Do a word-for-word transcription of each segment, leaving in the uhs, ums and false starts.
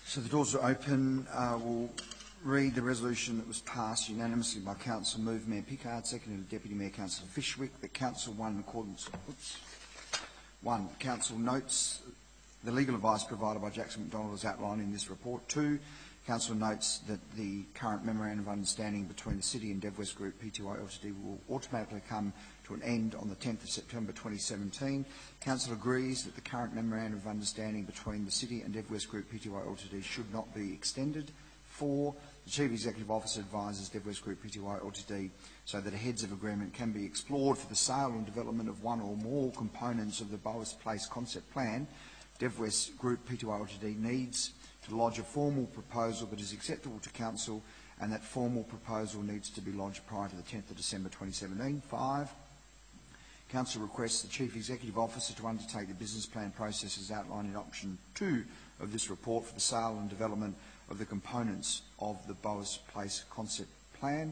So the doors are open. Uh, we'll read the resolution that was passed unanimously by Council. Moved Mayor Pickard, seconded Deputy Mayor Councillor Fishwick, that Council one in accordance. Oops, one, Council notes the legal advice provided by Jackson McDonald as outlined in this report. Two, Council notes that the current memorandum of understanding between the City and DevWest Group Pty Ltd will automatically come to an end on the tenth of September twenty seventeen. Council agrees that the current memorandum of understanding between the City and DevWest Group Pty Ltd should not be extended. Four, the Chief Executive Officer advises DevWest Group Pty Ltd so that a heads of agreement can be explored for the sale and development of one or more components of the Boas Place concept plan. DevWest Group Pty Ltd needs to lodge a formal proposal that is acceptable to Council, and that formal proposal needs to be lodged prior to the tenth of December twenty seventeen. Five, Council requests the Chief Executive Officer to undertake the business plan process as outlined in option two of this report for the sale and development of the components of the Boas Place concept plan.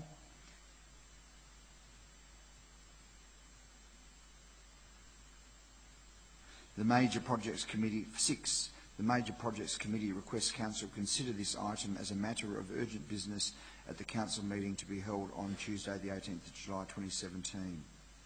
The Major Projects Committee, six, the Major Projects Committee requests Council consider this item as a matter of urgent business at the Council meeting to be held on Tuesday the eighteenth of July twenty seventeen.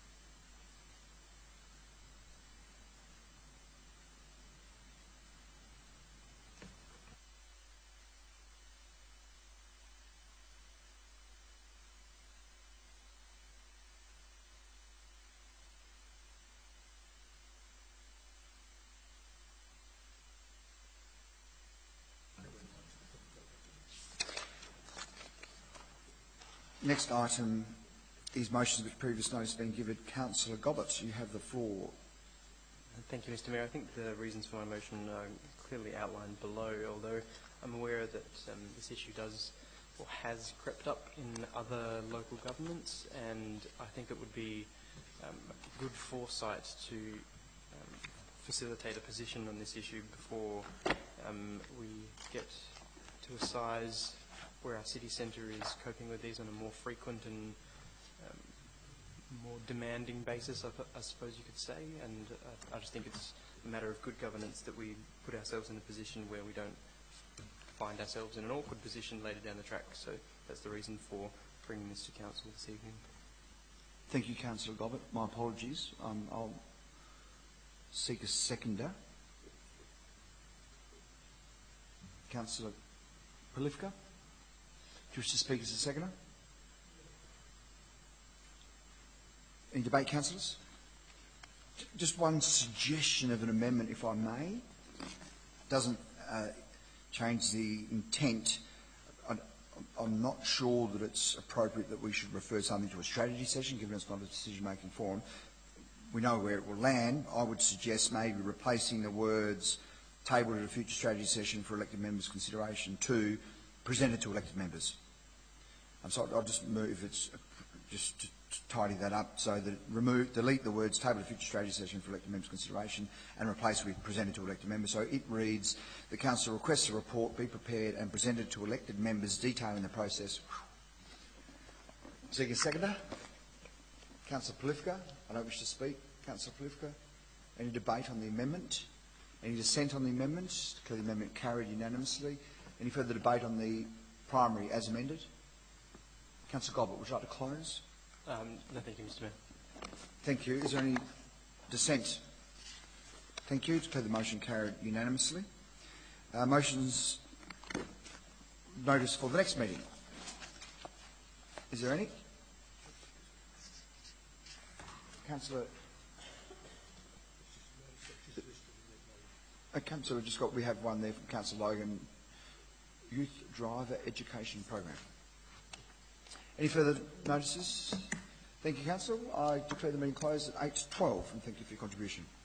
Next item is motions which previous notice has been given. Councillor Gobbett, you have the floor. Thank you, Mister Mayor. I think the reasons for my motion are clearly outlined below, although I'm aware that um, this issue does or has crept up in other local governments, and I think it would be um, good foresight to um, facilitate a position on this issue before um, we get to a size where our city centre is coping with these on a more frequent and um, more demanding basis, I, I suppose you could say. And uh, I just think it's a matter of good governance that we put ourselves in a position where we don't find ourselves in an awkward position later down the track. So that's the reason for bringing this to Council this evening. Thank you, Councillor Gobbett. My apologies. Um, I'll seek a seconder. Councillor Polifka. Do you wish to speak as a seconder? Any debate, councillors? Just one suggestion of an amendment, if I may. Doesn't uh, change the intent. I, I'm not sure that it's appropriate that we should refer something to a strategy session, given it's not a decision-making forum. We know where it will land. I would suggest maybe replacing the words tabled at a future strategy session for elected members' consideration to presented to elected members. And so I'll just move, it's just to tidy that up, so that remove, delete the words table of future strategy session for elected members' consideration and replace with presented to elected members. So it reads, the Council requests a report be prepared and presented to elected members detailing the process. Seeking seconder? Councillor Polifka, I don't wish to speak. Councillor Polifka, any debate on the amendment? Any dissent on the amendment? Declare the amendment carried unanimously. Any further debate on the primary as amended? Councillor Gobbett, would you like to close? Um, no, thank you, Mister Mayor. Thank you. Is there any dissent? Thank you. Declare the motion carried unanimously. Uh, motions notice for the next meeting. Is there any? Councillor. Uh, Councillor, we've just got, we have one there from Councillor Logan. Youth Driver Education Program. Any further notices? Thank you, Council. I declare the meeting closed at eight twelve, and thank you for your contribution.